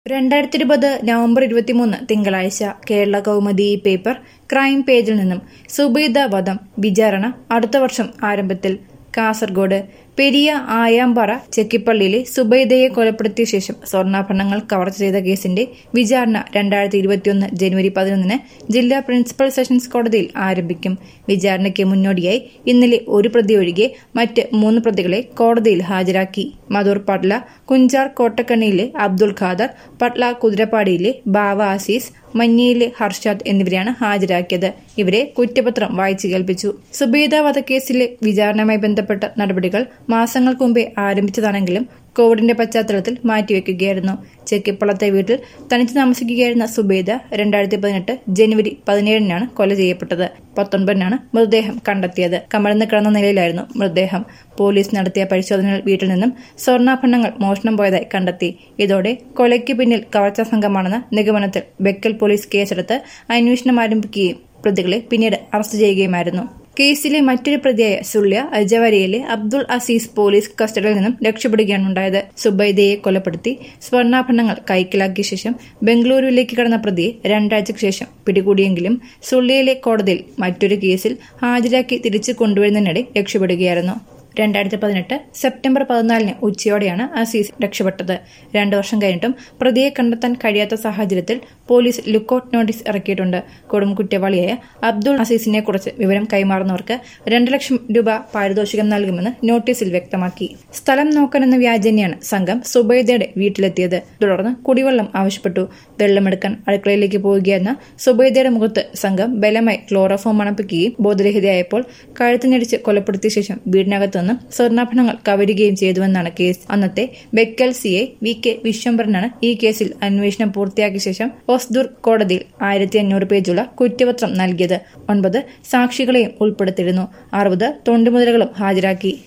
2020 November 23 തിങ്കളാഴ്ച Kerala Kaumudi paper crime പേജിൽ നിന്നും സുബൈദ വധം വിചാരണ അടുത്ത വർഷം ആരംഭത്തിൽ. കാസർഗോഡ് പെരിയ ആയാമ്പാറ ചെക്കിപ്പള്ളിയിലെ സുബൈദയെ കൊലപ്പെടുത്തിയ ശേഷം സ്വർണ്ണാഭരണങ്ങൾ കവർച്ച ചെയ്ത കേസിന്റെ വിചാരണ 2021 ജനുവരി 11 ജില്ലാ പ്രിൻസിപ്പൽ സെഷൻസ് കോടതിയിൽ ആരംഭിക്കും. വിചാരണയ്ക്ക് മുന്നോടിയായി ഇന്നലെ ഒരു പ്രതി ഒഴികെ മറ്റ് 3 പ്രതികളെ കോടതിയിൽ ഹാജരാക്കി. മധൂർ പട്ല, കുഞ്ചാർ കോട്ടക്കണ്ണിയിലെ അബ്ദുൾ ഖാദർ, പട്ല കുതിരപ്പാടിയിലെ ബാവ അസീസ്, മഞ്ഞയിലെ ഹർഷാദ് എന്നിവരെയാണ് ഹാജരാക്കിയത്. ഇവരെ കുറ്റപത്രം വായിച്ചു കേൾപ്പിച്ചു. സുബൈദ വധക്കേസിലെ വിചാരണയുമായി ബന്ധപ്പെട്ട നടപടികൾ മാസങ്ങൾക്ക് മുമ്പേ ആരംഭിച്ചതാണെങ്കിലും കോവിഡിന്റെ പശ്ചാത്തലത്തിൽ മാറ്റിവെക്കുകയായിരുന്നു. ചെക്കിപ്പള്ളത്തെ വീട്ടിൽ തനിച്ച് താമസിക്കുകയായിരുന്ന സുബൈദ 2018 ജനുവരി 17 കൊല ചെയ്യപ്പെട്ടത്. 19 മൃതദേഹം കണ്ടെത്തിയത്. കമഴ്ന്ന് കിടന്ന നിലയിലായിരുന്നു മൃതദേഹം. പോലീസ് നടത്തിയ പരിശോധനയിൽ വീട്ടിൽ നിന്നും സ്വർണ്ണാഭരണങ്ങൾ മോഷണം പോയതായി കണ്ടെത്തി. ഇതോടെ കൊലയ്ക്ക് പിന്നിൽ കവർച്ചാ സംഘമാണെന്ന നിഗമനത്തിൽ ബെക്കൽ പോലീസ് കേസെടുത്ത് അന്വേഷണം ആരംഭിക്കുകയും പ്രതികളെ പിന്നീട് അറസ്റ്റ് ചെയ്യുകയുമായിരുന്നു. കേസിലെ മറ്റൊരു പ്രതിയായ സുള്യ അജവരിയിലെ അബ്ദുൾ അസീസ് പോലീസ് കസ്റ്റഡിയിൽ നിന്നും രക്ഷപ്പെടുകയാണ് ഉണ്ടായത്. സുബൈദയെ കൊലപ്പെടുത്തി സ്വർണ്ണാഭരണങ്ങൾ കൈക്കലാക്കിയ ശേഷം ബംഗളൂരുവിലേക്ക് കടന്ന പ്രതിയെ 2 ആഴ്ചയ്ക്ക് ശേഷം പിടികൂടിയെങ്കിലും സുള്ളിയിലെ കോടതിയിൽ മറ്റൊരു കേസിൽ ഹാജരാക്കി തിരിച്ചു കൊണ്ടുവരുന്നതിനിടെ രക്ഷപ്പെടുകയായിരുന്നു. 2018 സെപ്റ്റംബർ 14 ഉച്ചയോടെയാണ് അസീസ് രക്ഷപ്പെട്ടത്. 2 വർഷം കഴിഞ്ഞിട്ടും പ്രതിയെ കണ്ടെത്താൻ കഴിയാത്ത സാഹചര്യത്തിൽ പോലീസ് ലുക്കൌട്ട് നോട്ടീസ് ഇറക്കിയിട്ടുണ്ട്. കൊടും കുറ്റവാളിയായ അബ്ദുൾ അസീസിനെ കുറിച്ച് വിവരം കൈമാറുന്നവർക്ക് 2 ലക്ഷം രൂപ പാരിതോഷികം നൽകുമെന്ന് നോട്ടീസിൽ വ്യക്തമാക്കി. സ്ഥലം നോക്കാനെന്ന വ്യാജേനയാണ് സംഘം സുബൈദയുടെ വീട്ടിലെത്തിയത്. തുടർന്ന് കുടിവെള്ളം ആവശ്യപ്പെട്ടു. വെള്ളമെടുക്കാൻ അടുക്കളയിലേക്ക് പോവുകയെന്ന സുബൈദയുടെ മുഖത്ത് സംഘം ബലമായി ക്ലോറോഫോം മണപ്പിക്കുകയും ബോധരഹിതയായപ്പോൾ കഴുത്തിനടിച്ച് കൊലപ്പെടുത്തിയ ശേഷം വീടിനകത്ത് സ്വർണ്ണാഭരണങ്ങൾ കവരുകയും ചെയ്തുവെന്നാണ് കേസ്. അന്നത്തെ ബെക്കൽ CI VK വിശ്വംഭരനാണ് ഈ കേസിൽ അന്വേഷണം പൂർത്തിയാക്കിയ ശേഷം ഒസ്ദൂർ കോടതിയിൽ 1500 പേജുള്ള കുറ്റപത്രം നൽകിയത്. 9 സാക്ഷികളെയും ഉൾപ്പെടുത്തിയിരുന്നു. 60 തൊണ്ടിമുതലുകളും ഹാജരാക്കി.